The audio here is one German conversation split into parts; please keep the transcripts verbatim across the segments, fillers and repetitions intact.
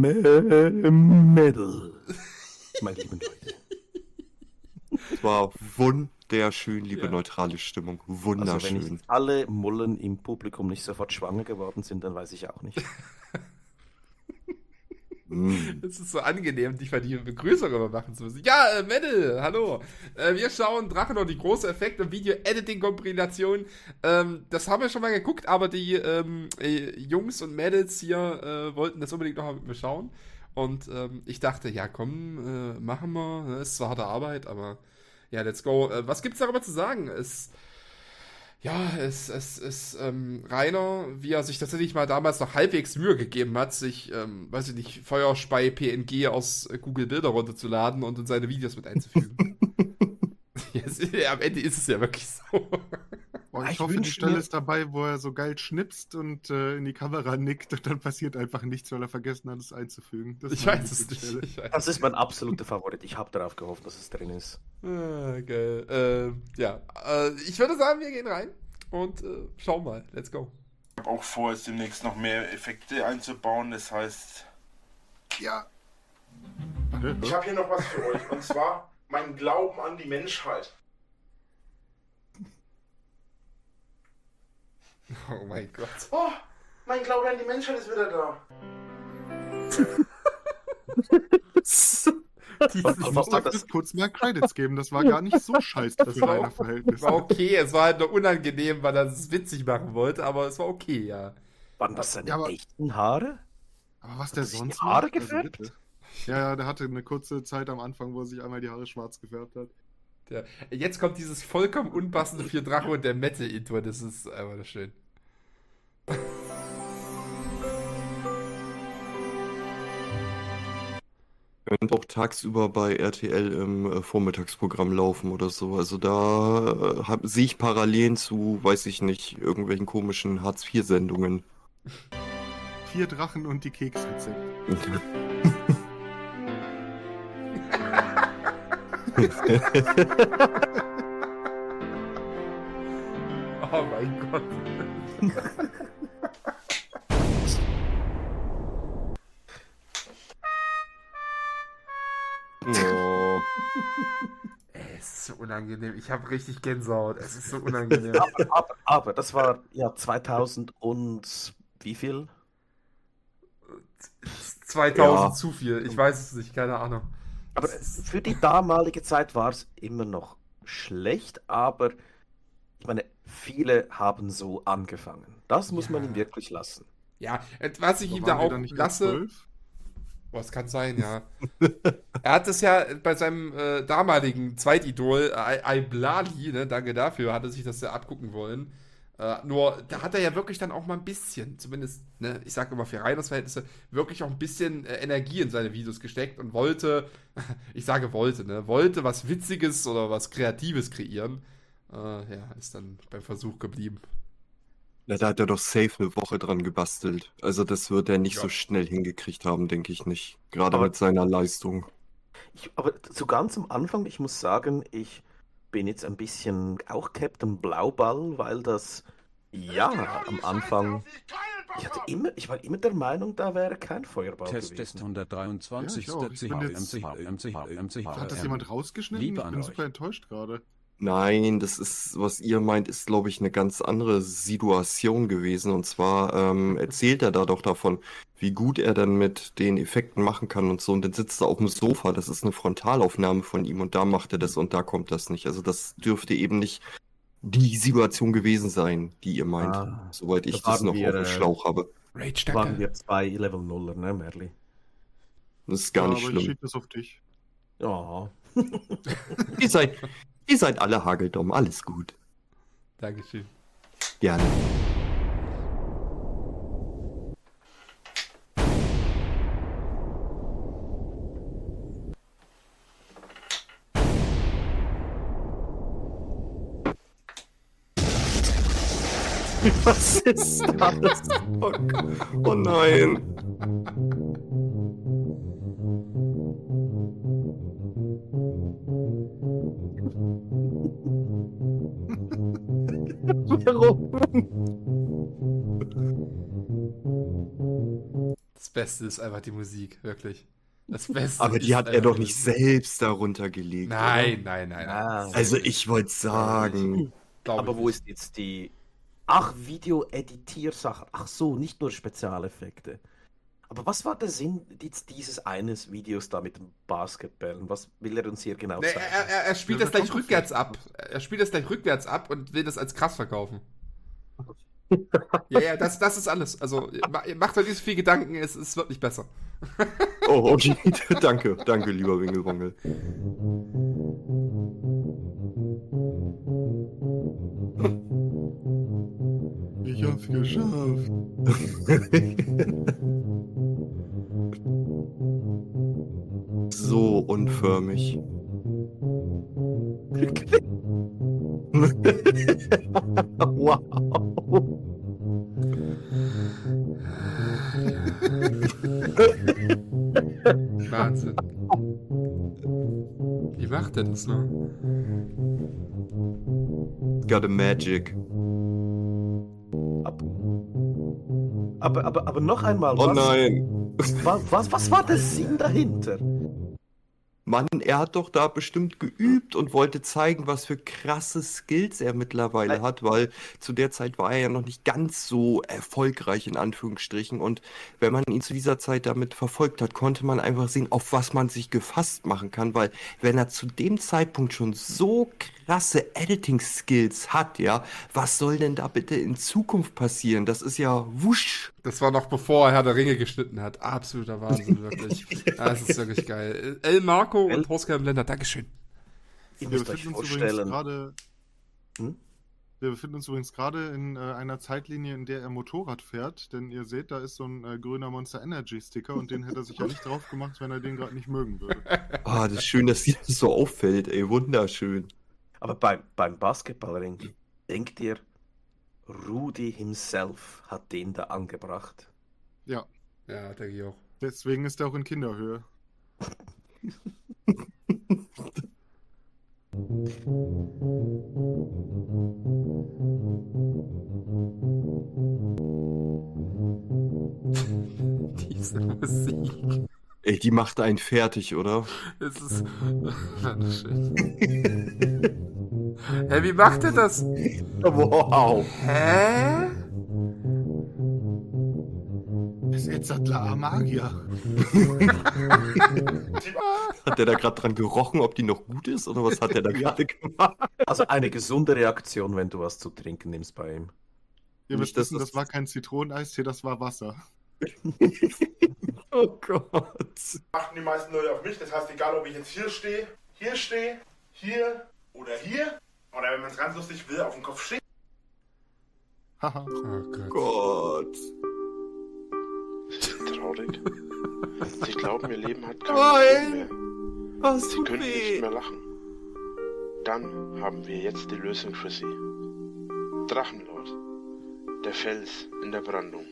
Metal. Meine lieben Leute. Es war wunderschön, liebe ja. neutrale Stimmung. Wunderschön. Also wenn nicht alle Mullen im Publikum nicht sofort schwanger geworden sind, dann weiß ich auch nicht. Es ist so angenehm, dich bei die Begrüßung immer machen zu müssen. Ja, äh, Metal, hallo. Äh, wir schauen Drachen und die große Effekt- und Video-Editing-Kombination. Ähm, das haben wir schon mal geguckt, aber die ähm, äh, Jungs und Mädels hier äh, wollten das unbedingt noch mal mit mir schauen. Und ähm, ich dachte, ja komm, äh, machen wir. Das ist zwar harte Arbeit, aber ja, let's go. Äh, was gibt's darüber zu sagen? Es Ja, es ist es, ähm, Rainer, wie er sich tatsächlich mal damals noch halbwegs Mühe gegeben hat, sich, ähm, weiß ich nicht, Feuerspei-P N G aus äh, Google Bilder runterzuladen und in seine Videos mit einzufügen. Yes, am Ende ist es ja wirklich so. Oh, ich, Ich hoffe, die wünsch Stelle mir- ist dabei, wo er so geil schnipst und äh, in die Kamera nickt und dann passiert einfach nichts, weil er vergessen hat, es einzufügen. Das Ich war eine weiß es gute nicht. Stelle. Ich weiß Das ist mein absoluter Favorit. Ich habe darauf gehofft, dass es drin ist. Ah, geil. Äh, ja, äh, ich würde sagen, wir gehen rein und äh, schauen mal. Let's go. Ich habe auch vor, jetzt demnächst noch mehr Effekte einzubauen. Das heißt, Ja. Warte, ich habe hier noch was für euch. Und zwar mein Glauben an die Menschheit. Oh mein Gott. Oh, mein Glaube an die Menschheit ist wieder da. Dieses Was- ich was- muss war dafür das? kurz mehr Credits geben. Das war gar nicht so scheiße Das für war deine auch- Verhältnisse. war okay, es war halt nur unangenehm, weil er es witzig machen wollte, aber es war okay, ja. Waren das seine Ja, aber- echten Haare? Aber was der sich die sonst Haare macht, also gefärbt? bitte. Ja, ja, der hatte eine kurze Zeit am Anfang, wo er sich einmal die Haare schwarz gefärbt hat. Der, jetzt kommt dieses vollkommen unpassende für Drache und der Metal-Intro, das ist einfach schön. Könnte auch tagsüber bei R T L im äh, Vormittagsprogramm laufen oder so. Also da äh, hab- sehe ich Parallelen zu, weiß ich nicht, irgendwelchen komischen Hartz vier Sendungen. Vier Drachen und die Keksrezept. Oh mein Gott. Oh. Ey, es ist so unangenehm. Ich habe richtig Gänsehaut. Es ist so unangenehm. Aber, aber das war ja zweitausend und wie viel? zweitausend Ja. zu viel. Ich weiß es nicht, keine Ahnung. Aber für die damalige Zeit war es immer noch schlecht, aber ich meine, viele haben so angefangen. Das muss man Ja. ihm wirklich lassen. Ja, äh, was ich Aber ihm waren da wir auch dann nicht erst lasse. zwölf? Boah, es kann sein, ja. Er hat es ja bei seinem äh, damaligen Zweitidol, äh, Blali, ne, danke dafür, hat er sich das ja abgucken wollen. Äh, nur, da hat er ja wirklich dann auch mal ein bisschen, zumindest, ne, ich sage immer für Reiners Verhältnisse, wirklich auch ein bisschen äh, Energie in seine Videos gesteckt und wollte, ich sage wollte, ne, wollte was Witziges oder was Kreatives kreieren. Äh, ja, ist dann beim Versuch geblieben. Na, da hat er doch safe eine Woche dran gebastelt. Also das wird er nicht Ja. so schnell hingekriegt haben, denke ich nicht. Gerade Aber- mit seiner Leistung. Ich, aber so ganz am Anfang, ich muss sagen, ich bin jetzt ein bisschen auch Captain Blauball, weil das, ja, am Anfang, ich hatte immer, ich war immer der Meinung, da wäre kein Feuerball Test Test gewesen. hundertdreiundzwanzig. Ja, ich auch. Ich bin jetzt- Hat das jemand rausgeschnitten? Liebe Ich an bin euch. super enttäuscht gerade. Nein, das ist, was ihr meint, ist, glaube ich, eine ganz andere Situation gewesen. Und zwar ähm, erzählt er da doch davon, wie gut er dann mit den Effekten machen kann und so. Und dann sitzt er auf dem Sofa. Das ist eine Frontalaufnahme von ihm und da macht er das und da kommt das nicht. Also das dürfte eben nicht die Situation gewesen sein, die ihr meint. Ah, Soweit ich da das waren noch wir, auf dem äh, Schlauch habe. Rage, Waren danke. wir zwei Level Nuller, ne, Merli? Das ist gar Ja, nicht aber ich schlimm. schieb das auf dich. Ja. Ihr seid, ihr seid alle hageldumm. Alles gut. Dankeschön. Gerne. Was ist das? Oh, oh nein. Warum? Das Beste ist einfach die Musik, wirklich. Das Beste Aber ist die hat er einfach doch die nicht Musik. selbst darunter gelegt. Nein, oder? nein, nein, nein. Ah. Also ich wollte sagen, Glaub Aber ich wo nicht. ist jetzt die... Ach, Video-Editiersache. Ach so, nicht nur Spezialeffekte. Aber was war der Sinn dies- dieses eines Videos da mit dem Basketballen? Was will er uns hier genau Nee, zeigen? er, er, er spielt Ja, das da gleich kommt rückwärts vielleicht ab. Er spielt das gleich rückwärts ab und will das als krass verkaufen. Ja, ja, das, das ist alles. Also, ma- macht euch nicht so viel Gedanken, es, es wird nicht besser. oh, okay, danke, danke, lieber Wingelwongel. Ich hab's geschafft. So unförmig. wow. Wahnsinn. Wie macht er das nur? Got a magic. Aber, aber, aber noch einmal, Oh was, nein. wa- was, was war der Sinn dahinter? Mann, er hat doch da bestimmt geübt und wollte zeigen, was für krasse Skills er mittlerweile Nein. hat, weil zu der Zeit war er ja noch nicht ganz so erfolgreich in Anführungsstrichen und wenn man ihn zu dieser Zeit damit verfolgt hat, konnte man einfach sehen, auf was man sich gefasst machen kann, weil wenn er zu dem Zeitpunkt schon so krasse Editing-Skills hat, ja, was soll denn da bitte in Zukunft passieren? Das ist ja wusch. Das war noch bevor er Herr der Ringe geschnitten hat. Absoluter Wahnsinn, wirklich. Das ist wirklich geil. El Marco und Horst Blender, Dankeschön. Ihr Wir müsst euch befinden uns übrigens vorstellen. gerade. Hm? Wir befinden uns übrigens gerade in äh, einer Zeitlinie, in der er Motorrad fährt, denn ihr seht, da ist so ein äh, grüner Monster Energy Sticker und den hätte er sich ja nicht drauf gemacht, wenn er den gerade nicht mögen würde. Ah, das ist schön, dass dir das so auffällt, ey, wunderschön. Aber beim, beim Basketballring, denkt ihr, Rudi himself hat den da angebracht? Ja, Ja, denke ich auch. deswegen ist er auch in Kinderhöhe. Diese Musik. Ey, die macht einen fertig, oder? Das ist. Schön. Hä, wie macht er das? Wow. Hä? Das ist Etzatla Magier. Hat der da gerade dran gerochen, ob die noch gut ist? Oder was hat der da gerade gemacht? Also eine gesunde Reaktion, wenn du was zu trinken nimmst bei ihm. Ihr müsst Nicht, dass wissen, das- das war kein Zitroneneistee, das war Wasser. Oh Gott. Achten die meisten Leute auf mich, das heißt, egal ob ich jetzt hier stehe, hier stehe, hier oder hier, oder wenn man es ganz lustig will, auf dem Kopf stehe. Haha. Oh Gott. Gott. Sie sind traurig. Sie glauben, ihr Leben hat keinen Sinn mehr. Was Sie tut können nicht weh? mehr lachen. Dann haben wir jetzt die Lösung für Sie. Drachenlord. Der Fels in der Brandung.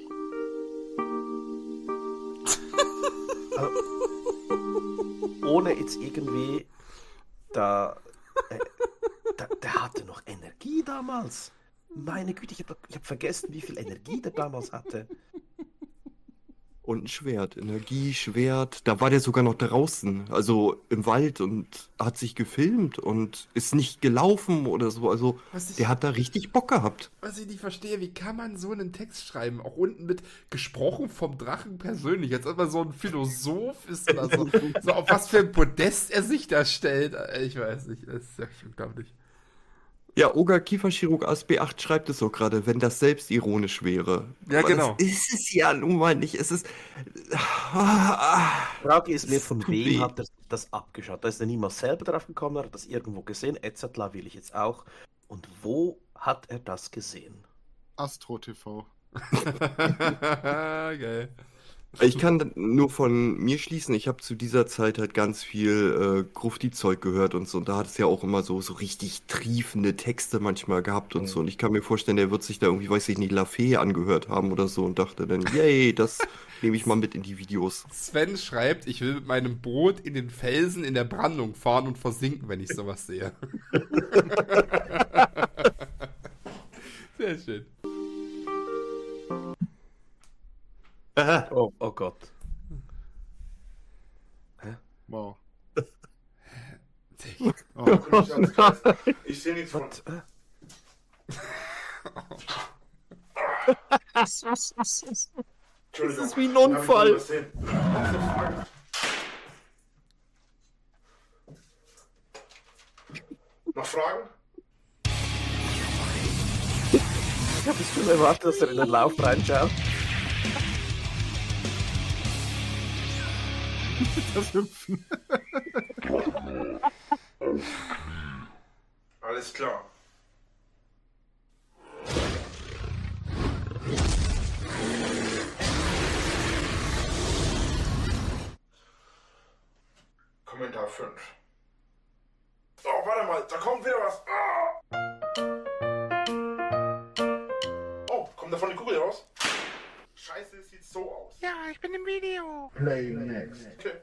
Ohne jetzt irgendwie da, äh, da. Der hatte noch Energie damals. Meine Güte, ich habe ich hab vergessen, wie viel Energie der damals hatte. Und ein Schwert, Energieschwert. Da war der sogar noch draußen, also im Wald und hat sich gefilmt und ist nicht gelaufen oder so. Also Was ich- der hat da richtig Bock gehabt. Was ich nicht verstehe, wie kann man so einen Text schreiben? Auch unten mit gesprochen vom Drachen persönlich, als ob er so ein Philosoph ist oder so. So auf was für ein Podest er sich da stellt. Ich weiß nicht, das ist ja unglaublich. Ja, Oga Kieferchirurg A S B acht schreibt es so gerade, wenn das selbst ironisch wäre. Ja, Aber genau. Das ist es ja nun mal nicht. Es ist. Ah, Die Frage ist mir, Es von tut wem weh. hat er das abgeschaut? Da ist er niemals selber drauf gekommen, er hat das irgendwo gesehen. Etzatla will ich jetzt auch. Und wo hat er das gesehen? Astro T V. Geil. Ich kann nur von mir schließen, ich habe zu dieser Zeit halt ganz viel äh, Grufti-Zeug gehört und so. Und da hat es ja auch immer so, so richtig triefende Texte manchmal gehabt und so. Und ich kann mir vorstellen, der wird sich da irgendwie, weiß ich nicht, La Fee angehört haben oder so und dachte dann, yay, das nehme ich mal mit in die Videos. Sven schreibt, ich will mit meinem Boot in den Felsen in der Brandung fahren und versinken, wenn ich sowas sehe. Sehr schön. Oh, oh Gott. Wow. Oh. Ich sehe nichts von. Was? Äh? Entschuldigung. Das ist wie ein Unfall. Hab ich übersehen. Noch Fragen? Noch Fragen? Ich habe schon erwartet, dass er in den Lauf reinschaut. Das Hüpfen. Alles klar. Kommentar fünf. Oh, warte mal, da kommt wieder was. Ah! Oh, kommt da von die Kugel raus? Scheiße, es sieht so aus. Ja, ich bin im Video. Play next. Okay.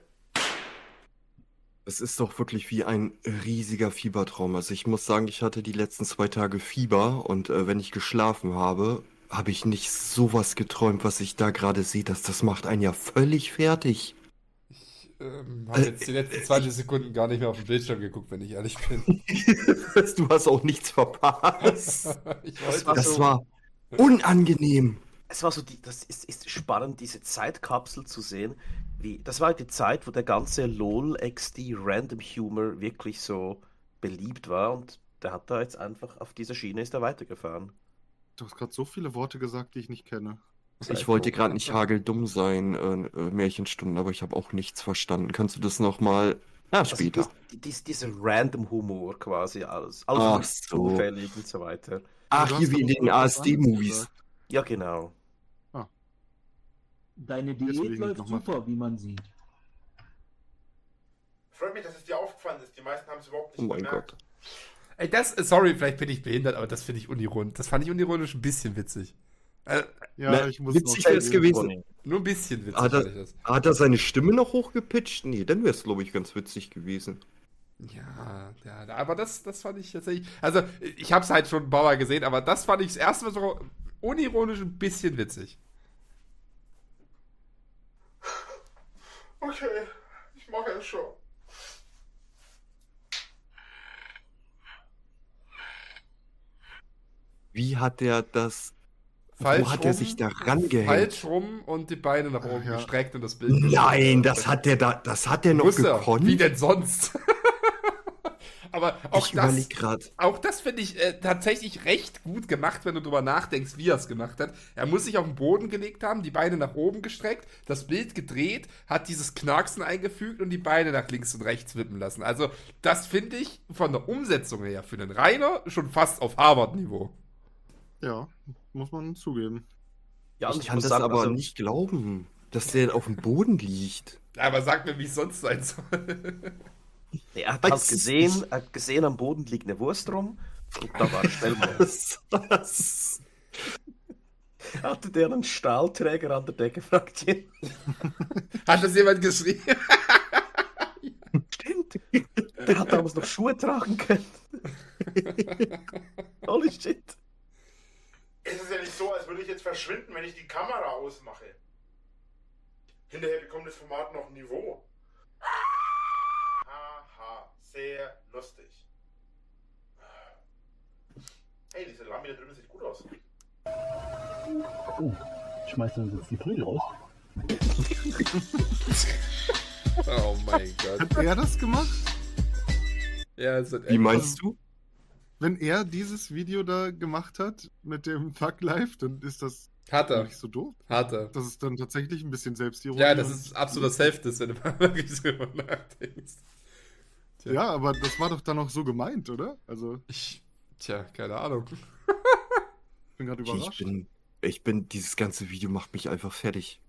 Es ist doch wirklich wie ein riesiger Fiebertraum. Also ich muss sagen, ich hatte die letzten zwei Tage Fieber und äh, wenn ich geschlafen habe, habe ich nicht sowas geträumt, was ich da gerade sehe. Das, das macht einen ja völlig fertig. Ich ähm, habe jetzt die letzten zwanzig Sekunden gar nicht mehr auf den Bildschirm geguckt, wenn ich ehrlich bin. Du hast auch nichts verpasst. Ich weiß war Das so- war unangenehm. Es war so, die, das ist, ist spannend, diese Zeitkapsel zu sehen. Wie, das war die Zeit, wo der ganze LOL X D Random Humor wirklich so beliebt war und der hat da jetzt einfach auf dieser Schiene ist er weitergefahren. Du hast gerade so viele Worte gesagt, die ich nicht kenne. Ich wollte gerade nicht hageldumm sein, äh, äh, Märchenstunden, aber ich habe auch nichts verstanden. Kannst du das nochmal? Ja, Also später. dies, dies, dieser Random Humor quasi, alles, alles Ach nur so. zufällig und so weiter. Ach, Du hier hast wie in aber den was anderes A S D-Movies. gesagt. Ja, genau. Deine Jetzt will Diät ich nicht läuft noch mal- super, wie man sieht. Freut mich, dass es dir aufgefallen ist. Die meisten haben es überhaupt nicht Oh mein gemerkt. Gott. Ey, das, sorry, vielleicht bin ich behindert, aber das finde ich unironisch. Das fand ich unironisch ein bisschen witzig. Äh, Ja, Na, ich muss witzig noch wär's zugeben. gewesen. nur ein bisschen witzig Hat er- fand ich das. Hat er seine Stimme noch hochgepitcht? Nee, dann wäre es, glaube ich, ganz witzig gewesen. Ja, ja, aber das, das fand ich tatsächlich. Also, ich habe es halt schon ein paar Mal gesehen, aber das fand ich das erste Mal so unironisch ein bisschen witzig. Okay, ich mache es schon. Wie hat der das... Falsch wo hat er rum, sich da rangehängt? Falsch rum und die Beine nach oben ja. gestreckt und das Bild. Nein, das hat der da, das hat der noch Muss er. gekonnt. Wie denn sonst? Aber auch ich das, überleg grad. auch das finde ich äh, tatsächlich recht gut gemacht, wenn du drüber nachdenkst, wie er es gemacht hat. Er muss sich auf den Boden gelegt haben, die Beine nach oben gestreckt, das Bild gedreht, hat dieses Knarksen eingefügt und die Beine nach links und rechts wippen lassen. Also das finde ich von der Umsetzung her für den Rainer schon fast auf Harvard-Niveau. Ja, muss man zugeben. Ja, und Ich ich kann muss das sagen, aber also, nicht glauben, dass der auf dem Boden liegt. Aber sag mir, wie es sonst sein soll. er hat Weiß halt ich gesehen, nicht. er hat gesehen, am Boden liegt eine Wurst rum und da war er schnell mal. Was? Was? Hatte der einen Stahlträger an der Decke, fragt ihn. Hat das jemand geschrieben? Stimmt. Der hat damals noch Schuhe tragen können. Holy shit. Es ist ja nicht so, als würde ich jetzt verschwinden, wenn ich die Kamera ausmache. Hinterher bekommt das Format noch ein Niveau. Haha, sehr lustig. Hey, diese Lampe da drüben sieht gut aus. Oh, schmeißt uns jetzt die Prügel raus? Oh mein Gott. Hat er das gemacht? Ja, es hat Wie meinst du? Wenn er dieses Video da gemacht hat mit dem Thug Life, dann ist das Hat er. nicht so doof. Hat er. Das ist dann tatsächlich ein bisschen Selbstironie. Ja, das ist absoluter Self-Diss, wenn du mal wirklich drüber nachdenkst. Tja. Ja, aber das war doch dann auch so gemeint, oder? Also, Ich, tja, keine Ahnung. ich bin gerade Ich überrascht. bin, ich bin, dieses ganze Video macht mich einfach fertig.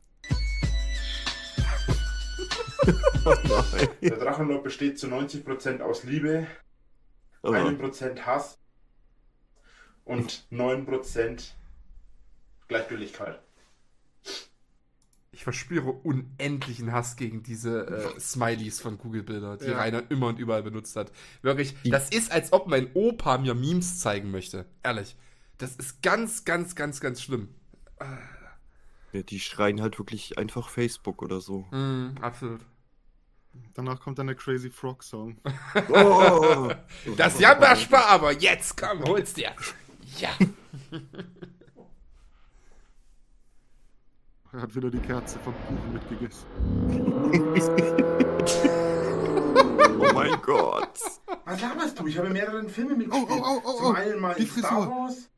Oh nein. Der Drachenlord besteht zu neunzig Prozent aus Liebe, Oh. ein Prozent Hass und neun Prozent Gleichgültigkeit. Ich verspüre unendlichen Hass gegen diese äh, Smileys von Google-Bilder, die Ja. Rainer immer und überall benutzt hat. Wirklich, Die- das ist, als ob mein Opa mir Memes zeigen möchte. Ehrlich. Das ist ganz, ganz, ganz, ganz schlimm. Ah. Ja, die schreien halt wirklich einfach Facebook oder so. Mhm, absolut. Danach kommt dann der Crazy Frog Song. Oh! Das Jammerspar aber, jetzt komm, hol's dir. Ja. Er hat wieder die Kerze vom Kuchen mitgegessen. Oh mein Gott. Was laberst du? Ich habe in mehreren Filmen mitgespielt. Oh, oh, oh, oh, Zum oh. einen mal Die in Star Frisur. Wars.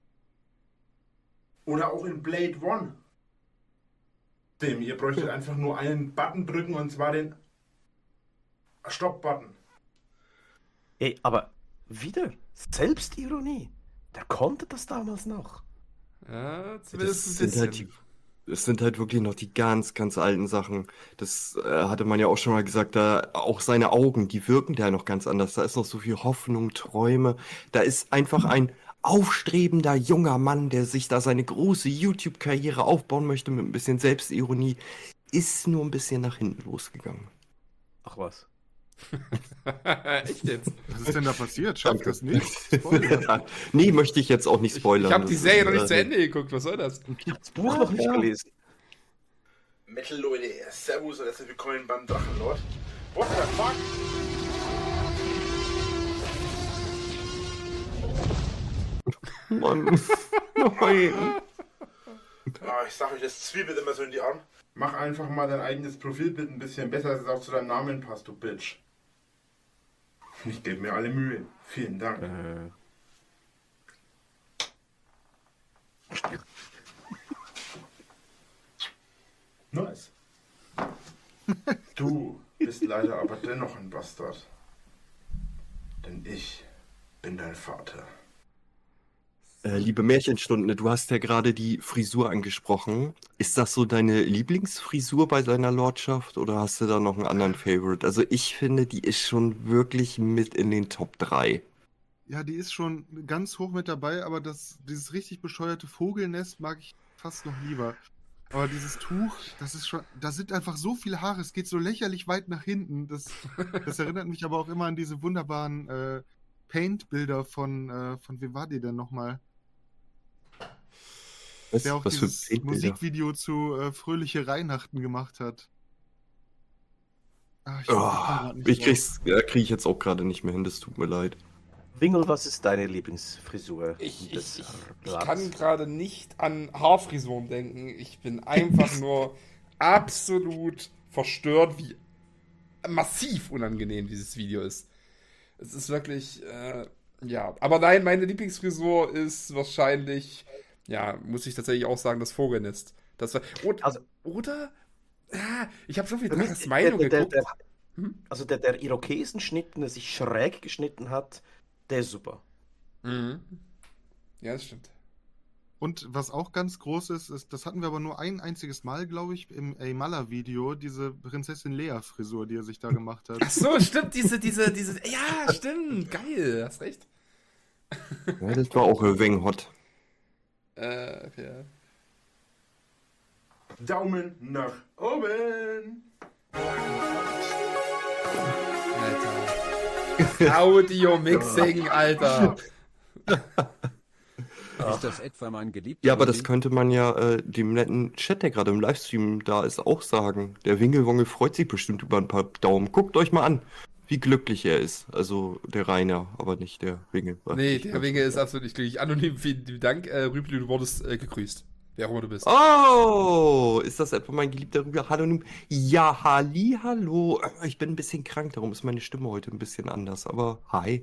Oder auch in Blade One. Dem, ihr bräuchtet einfach nur einen Button drücken und zwar den Stopp-Button. Ey, aber wieder Selbstironie. Der konnte das damals noch. Ja, zumindest Das ein sind bisschen. halt die, das sind halt wirklich noch die ganz, ganz alten Sachen. Das äh, hatte man ja auch schon mal gesagt, da auch seine Augen, die wirken da noch ganz anders. Da ist noch so viel Hoffnung, Träume. Da ist einfach ein aufstrebender junger Mann, der sich da seine große YouTube-Karriere aufbauen möchte mit ein bisschen Selbstironie, ist nur ein bisschen nach hinten losgegangen. Ach was. Echt jetzt? Was ist denn da passiert? Schafft das nicht? Ja, nee, möchte ich jetzt auch nicht spoilern. Ich habe die Das Serie ist, noch nicht äh, zu Ende geguckt, was soll das? Ich habe das Buch noch nicht Ja. gelesen. Metal Leute, Servus und herzlich willkommen beim Drachenlord. What the fuck? Mann. Nein. Ah, ich sag euch, das zwiebelt immer so in die Arme. Mach einfach mal dein eigenes Profilbild ein bisschen besser, dass es auch zu deinem Namen passt, du Bitch. Ich gebe mir alle Mühe. Vielen Dank. Äh, Nice. Du bist leider aber dennoch ein Bastard. Denn ich bin dein Vater. Äh, liebe Märchenstunde, du hast ja gerade die Frisur angesprochen. Ist das so deine Lieblingsfrisur bei seiner Lordschaft oder hast du da noch einen anderen Favorite? Also ich finde, die ist schon wirklich mit in den Top drei. Ja, die ist schon ganz hoch mit dabei, aber das, dieses richtig bescheuerte Vogelnest mag ich fast noch lieber. Aber dieses Tuch, das ist schon, da sind einfach so viele Haare, es geht so lächerlich weit nach hinten. Das, das erinnert mich aber auch immer an diese wunderbaren äh, Paint-Bilder von, äh, von wem war die denn nochmal? Was, Der auch was für dieses Paintbilder? Musikvideo zu äh, Fröhliche Weihnachten gemacht hat. Ah, ich Oh, komm grad nicht ich drauf. krieg's, ja, krieg ich jetzt auch gerade nicht mehr hin, das tut mir leid. Wingel, was ist deine Lieblingsfrisur? Ich, des ich, ich, ich Rads? kann gerade nicht an Haarfrisuren denken. Ich bin einfach nur absolut verstört, wie massiv unangenehm dieses Video ist. Es ist wirklich, äh, ja. Aber nein, meine Lieblingsfrisur ist wahrscheinlich, ja, muss ich tatsächlich auch sagen, das Vogelnest. Das war, oder, Also- oder? Ja, ich habe so viel Für mich Draches der- Meinung der, der, geguckt. der, Hm? Also der, der Irokesenschnitt, der sich schräg geschnitten hat, der ist super. Mhm. Ja, das stimmt. Und was auch ganz groß ist, ist, das hatten wir aber nur ein einziges Mal, glaube ich, im Amala-Video, diese Prinzessin Lea-Frisur, die er sich da gemacht hat. Ach so, stimmt, diese, diese, diese, ja, stimmt, geil, hast recht. Ja, das war auch ein wenig hot. Äh, ja. Daumen nach oben. Alter. Audio-Mixing, Alter. Ist das etwa mein geliebter Ja, aber das Rudi? könnte man ja äh, dem netten Chat, der gerade im Livestream da ist, auch sagen. Der Wingelwongel freut sich bestimmt über ein paar Daumen. Guckt euch mal an, wie glücklich er ist. Also der Rainer, aber nicht der Wingel. Nee, der Winge ist absolut nicht glücklich. Anonym, vielen Dank, äh, Rübli, du wurdest äh, gegrüßt. Wer auch immer du bist. Oh, ist das etwa mein geliebter Rüber? Hallo, ja, halli, hallo. Ich bin ein bisschen krank, darum ist meine Stimme heute ein bisschen anders, aber hi.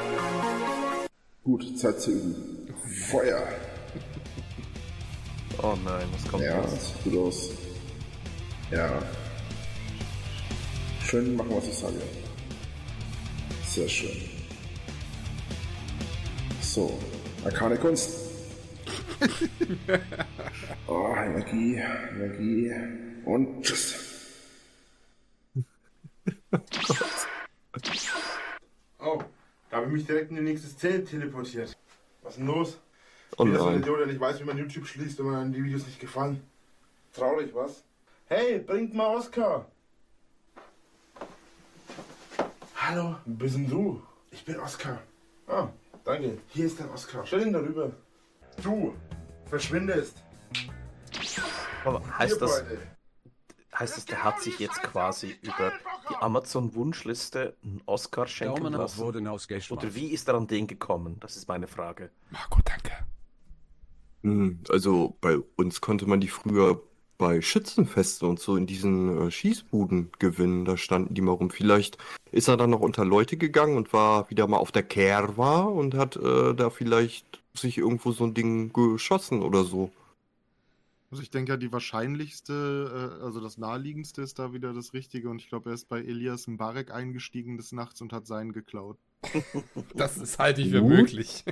Gut, Zeit zu üben. Feuer. Oh nein, was kommt Ja, jetzt? sieht gut aus. Ja. Schön machen, was ich sage. Sehr schön. So, arkane Kunst. Oh, Energie, Energie und tschüss. Oh, da habe ich mich direkt in die nächste Szene teleportiert. Was ist denn los? Oh Wieder so ein nein. Idiot, der nicht weiß, wie man YouTube schließt, wenn man die Videos nicht gefallen. Traurig, was? Hey, bringt mal Oscar! Hallo, wer bist denn du? Ich bin Oscar. Ah, danke. Hier ist dein Oscar. Stell ihn darüber. Du verschwindest. Aber heißt das, heißt das, der hat sich jetzt quasi über die Amazon-Wunschliste einen Oscar schenken Daumen hoch lassen? wurden ausgeschmeißt. Oder wie ist er an den gekommen? Das ist meine Frage. Marco, danke. Hm, Also bei uns konnte man die früher bei Schützenfesten und so in diesen äh, Schießbuden gewinnen. Da standen die mal rum. Vielleicht ist er dann noch unter Leute gegangen und war wieder mal auf der Kerwa und hat äh, da vielleicht sich irgendwo so ein Ding geschossen oder so. Also ich denke ja, die wahrscheinlichste, äh, also das naheliegendste ist da wieder das Richtige und ich glaube, er ist bei Elias Mbarek eingestiegen des Nachts und hat seinen geklaut. Das ist halte ich für Gut. möglich.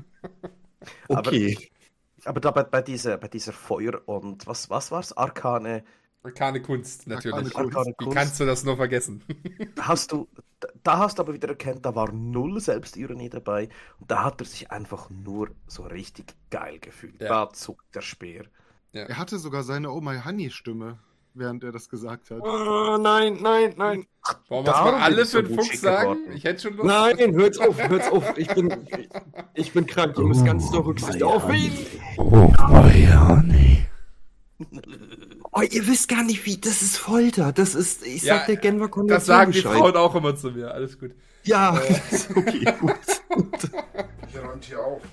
Okay. Aber da bei, bei dieser, bei dieser Feuer- und was, was war's? Arkane. Arkane Kunst, natürlich. Arkane Arkane Wie Kunst. kannst du das nur vergessen? Da hast du, da, da hast du aber wieder erkannt, da war null Selbstironie dabei. Und da hat er sich einfach nur so richtig geil gefühlt. Ja. Da zuckt der Speer. Er hatte sogar seine Oh My Honey Stimme, während er das gesagt hat. Oh, nein, nein, nein. Wollen wir es Darum mal alle bin ich so für den gut Fuchs schick sagen? geworden. Ich hätte schon Lust. Nein, hört's auf, hört's auf. Ich bin, ich bin krank. Ihr müsst ganz doll Rücksicht auf mich. Oh, Honey. Oh, ihr wisst gar nicht, wie. Das ist Folter. Das ist, ich Ja, sag der Genfer Konvention Das sagen die Bescheid. Frauen auch immer zu mir. Alles gut. Ja, Äh. okay, gut. Ich räumt hier auf.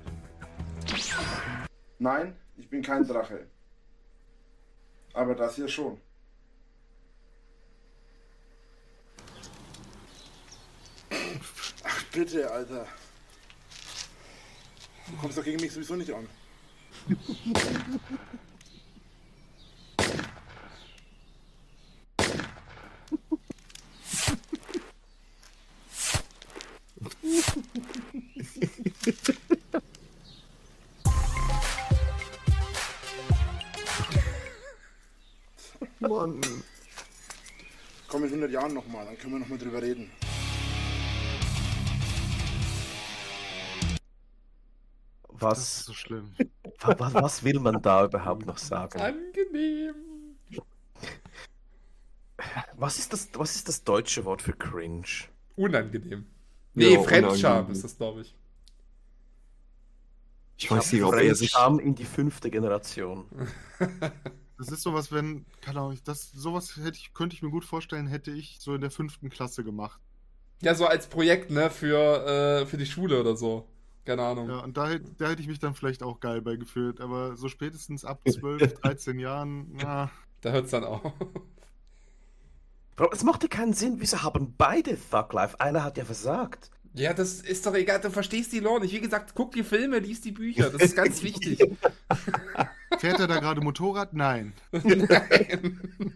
Nein, ich bin kein Drache. Aber das hier schon. Ach bitte, Alter. Du kommst doch gegen mich sowieso nicht an. Mann. Komm in hundert Jahren nochmal, dann können wir nochmal drüber reden. Das ist Was, so schlimm. wa- wa- was will man da überhaupt noch sagen? Angenehm. Was ist das, was ist das deutsche Wort für cringe? Unangenehm. Nee, Ja, Fremdscham unangenehm. ist das, glaube ich. Ich weiß nicht, ob er sich. Fremdscham in die fünfte Generation. Das ist sowas, wenn, keine Ahnung, das, sowas hätte ich, könnte ich mir gut vorstellen, hätte ich so in der fünften Klasse gemacht. Ja, so als Projekt, ne, für, äh, für die Schule oder so. Keine Ahnung. Ja, und da, hätt- da hätte ich mich dann vielleicht auch geil bei gefühlt, aber so spätestens ab zwölf, dreizehn Jahren, na, Da hört's dann auf. Bro, es macht ja keinen Sinn. Wieso haben beide Thug Life? Einer hat ja versagt. Ja, das ist doch egal, du verstehst die Lore nicht. Wie gesagt, guck die Filme, lies die Bücher, das ist ganz wichtig. fährt er da gerade Motorrad? Nein. Nein.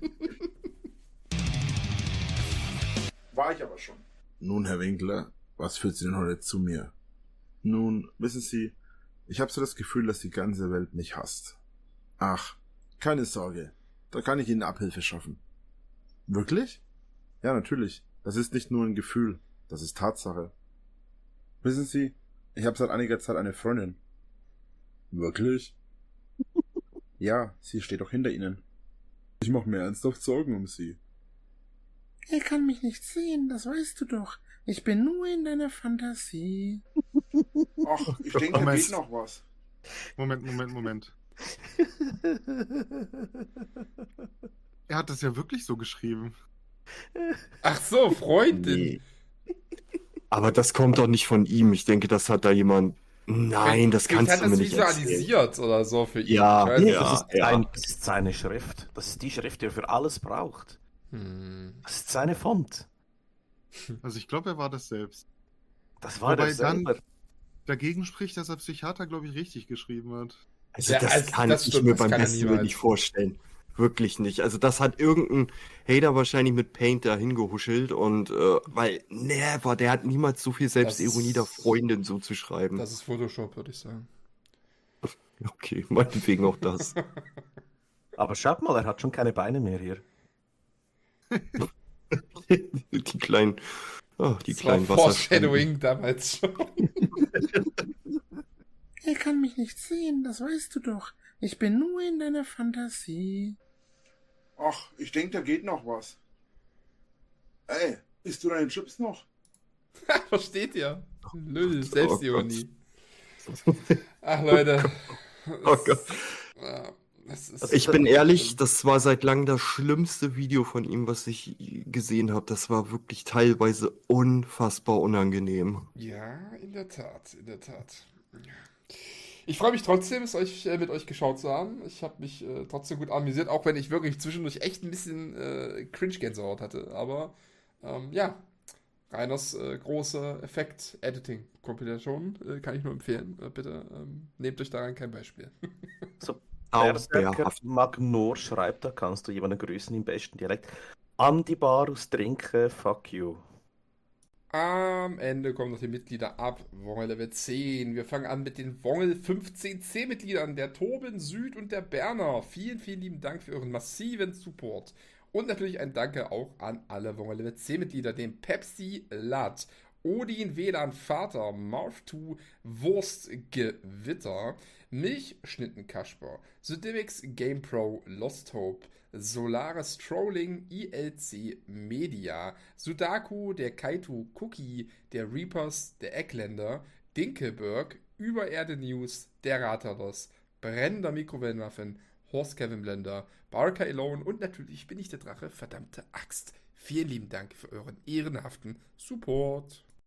War ich aber schon. Nun, Herr Winkler, was führt Sie denn heute zu mir? Nun, wissen Sie, ich habe so das Gefühl, dass die ganze Welt mich hasst. Ach, keine Sorge, da kann ich Ihnen Abhilfe schaffen. Wirklich? Ja, natürlich. Das ist nicht nur ein Gefühl, das ist Tatsache. Wissen Sie, ich habe seit einiger Zeit eine Freundin. Wirklich? Ja, sie steht doch hinter Ihnen. Ich mache mir ernsthaft Sorgen um Sie. Er kann mich nicht sehen, das weißt du doch. Ich bin nur in deiner Fantasie. Ach, ich denke, da Moment. geht noch was. Moment, Moment, Moment. Er hat das ja wirklich so geschrieben. Ach so, Freundin. Nee. Aber das kommt doch nicht von ihm. Ich denke, das hat da jemand. Nein, das Vielleicht kannst hat du mir das nicht erzählen. visualisiert oder so für ihn. Ja, Ich weiß Nee, nicht. ja. das, ist sein, das ist seine Schrift. Das ist die Schrift, die er für alles braucht. Hm. Das ist seine Font. Also ich glaube, er war das selbst. Das war Wobei der selber. dann dagegen spricht, dass er Psychiater, glaube ich, richtig geschrieben hat. Also Ja, das also kann das ich stimmt, mir das beim kann er besten Willen niemals. nicht vorstellen. Wirklich nicht. Also das hat irgendein Hater wahrscheinlich mit Paint da hingehuschelt und äh, weil, never, der hat niemals so viel Selbstironie Das- der Freundin so zu schreiben. Das ist Photoshop, würde ich sagen. Okay, meinetwegen auch das. Aber schaut mal, er hat schon keine Beine mehr hier. Die kleinen, oh, die Das war kleinen Wasserspiele. Foreshadowing damals schon. Er kann mich nicht sehen, das weißt du doch. Ich bin nur in deiner Fantasie. Ach, ich denke, da geht noch was. Ey, isst du deine Chips noch? Versteht ihr? Lüll, Selbstironie. Ach, Leute. Oh Gott. Ja, Das ist, Also Ich bin ehrlich, das war seit langem das schlimmste Video von ihm, was ich gesehen habe. Das war wirklich teilweise unfassbar unangenehm. Ja, in der Tat, in der Tat. Ich freue mich trotzdem, es euch, äh, mit euch geschaut zu haben. Ich habe mich äh, trotzdem gut amüsiert, auch wenn ich wirklich zwischendurch echt ein bisschen äh, Cringe-Gänsehaut hatte. Aber ähm, ja, Rainers äh, große Effekt-Editing-Kompilation äh, kann ich nur empfehlen. Äh, bitte ähm, nehmt euch daran kein Beispiel. So, Auswehrhaft. Berserker Magnor schreibt, da kannst du jemanden grüßen im besten Dialekt. Andi Barus Trinke, fuck you. Am Ende kommen noch die Mitglieder ab. Wongel Level zehn. Wir fangen an mit den Wongel fünfzehn C-Mitgliedern. Der Torben Süd und der Berner. Vielen, vielen lieben Dank für euren massiven Support. Und natürlich ein Danke auch an alle Wongel Level zehn-Mitglieder. Den Pepsi Lat, Odin W L A N Vater, Marv zwei, Wurstgewitter, Milchschnitten Kasper, Sudimix Game Pro, Lost Hope, Solaris Trolling, I L C Media, Sudaku, der Kaitu Cookie, der Reapers, der Eckländer, Dinkelberg, Übererde News, der Ratalos, brennender Mikrowellenwaffen, Horst Kevin Blender, Barker Alone und natürlich bin ich der Drache, verdammte Axt. Vielen lieben Dank für euren ehrenhaften Support.